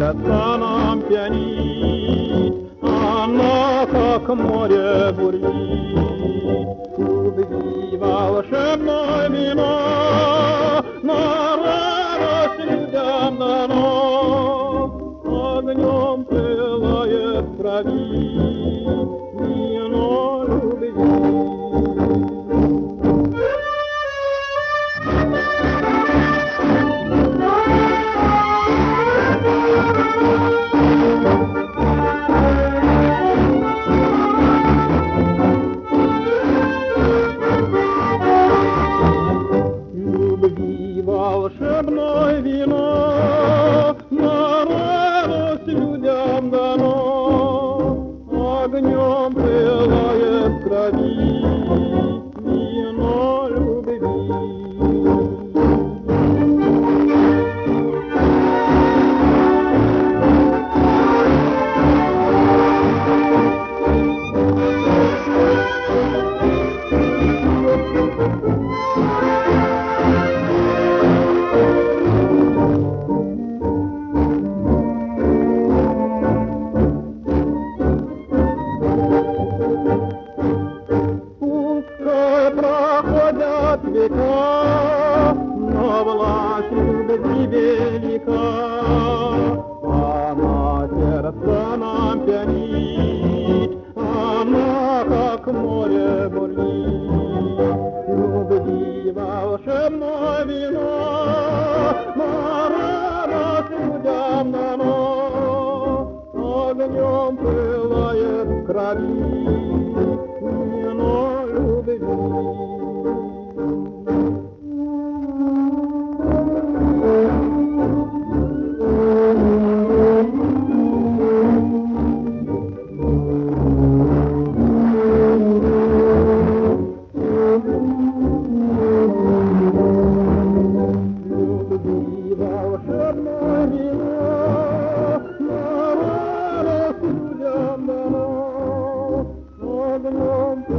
сердца нам пьянит, она, как море, бурлит. Любви волшебное вино на радость людям дано, огнем пылает в крови вино любви. Волшебное вино на радость людям дано, огнем пылает в крови вино любви. Проходят века, но власть любви велика, она сердца нам пьянит, она, как море, бурлит. Любви волшебное вино на радость людям дано, огнем пылает в крови вино любви. Волшебное вино на радость людям дано, огнем